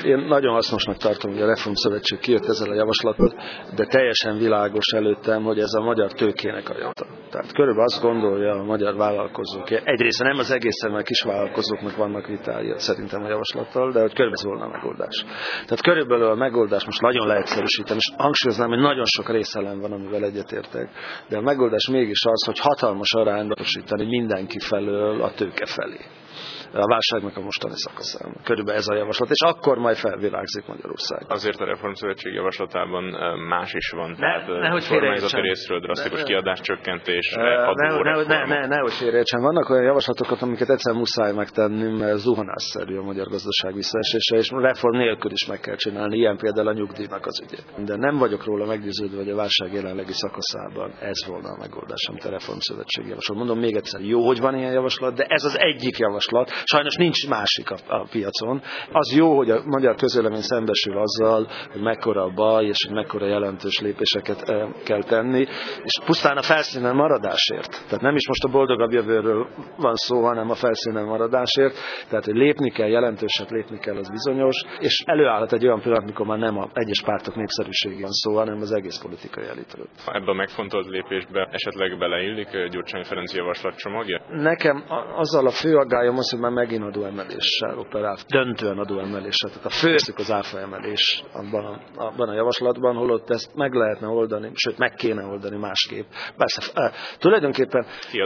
Én nagyon hasznosnak tartom, hogy a Reformszövetség kijött ezzel a javaslattal, de teljesen világos előttem, hogy ez a magyar tőkének a javaslata. Tehát körülbelül azt gondolja a magyar vállalkozók, egyrészt nem az egészen, mert kisvállalkozóknak vannak vitái szerintem a javaslattal, de hogy körülbelül volna a megoldás. Tehát körülbelül a megoldás most nagyon leegyszerűsítem, és hangsúlyoznám, hogy nagyon sok részelem van, amivel egyetértek, de a megoldás mégis az, hogy hatalmas arányba mindenki felől a tőke felé. A válságnak a mostani szakaszán. Körülbelül ez a javaslat, és akkor majd felvilágzik Magyarország. Azért a Reformszövetség javaslatában más is van. Nehogy kormányzati részről drasztikus kiadáscsökkentés, nehogy félreértsen. Vannak olyan javaslatokat, amiket egyszer muszáj megtenni, mert zuhanásszerű a magyar gazdaság visszaesése, és reform nélkül is meg kell csinálni, ilyen például a nyugdíjnak az ügyét. De nem vagyok róla meggyőződve, hogy a válság jelenlegi szakaszában ez volna a megoldás, amit a Reformszövetség javasol. Mondom még egyszer, jó, hogy van ilyen javaslat, de ez az egyik javaslat. Sajnos nincs másik a piacon. Az jó, hogy a magyar közvélemény szembesül azzal, hogy mekkora a baj, és hogy mekkora jelentős lépéseket kell tenni, és pusztán a felszínen maradásért. Tehát nem is most a boldogabb jövőről van szó, hanem a felszínen maradásért. Tehát, hogy lépni kell, jelentőset lépni kell, az bizonyos, és előállhat egy olyan pillanat, mikor már nem az egyes pártok népszerűségén van szó, hanem az egész politikai elitről. Ebben a megfontolt lépésbe esetleg beleillik Gyurcsány Ferenc javaslatcsomagja? Nekem azzal a fő aggályom az, hogy már megint adóemeléssel operál, döntően adóemeléssel. Tehát a főszük az áfa emelés abban a javaslatban, holott ezt meg lehetne oldani, sőt meg kéne oldani másképp. Persze, tulajdonképpen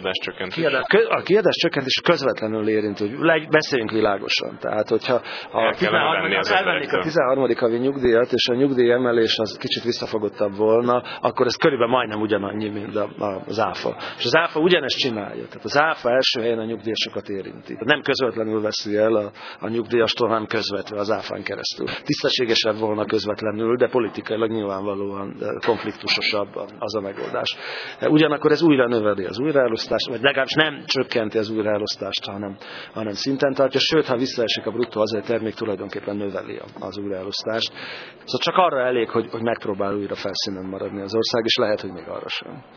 a kiadáscsökkentés közvetlenül érint, hogy beszéljünk világosan. Tehát, hogyha elvennék a 13. havi nyugdíjat, és a nyugdíjemelés az kicsit visszafogottabb volna, akkor ez körülbelül majdnem ugyanannyi, mint az áfa. És az áfa ugyanezt csinálja. Tehát az áfa első helyen a nyugdíjasokat érinti. Nem közvetlenül veszi el a nyugdíjastól, hanem közvetve az áfán keresztül. Tisztességesebb volna közvetlenül, de politikailag nyilvánvalóan konfliktusosabb az a megoldás. Ugyanakkor ez újra növeli az újraelosztást, vagy legalábbis nem csökkenti az újraelosztást, hanem szinten tartja, sőt, ha visszaesik a bruttó hazai termék, tulajdonképpen növeli az újraelosztást. Szóval csak arra elég, hogy megpróbál újra felszínen maradni az ország, és lehet, hogy még arra sem.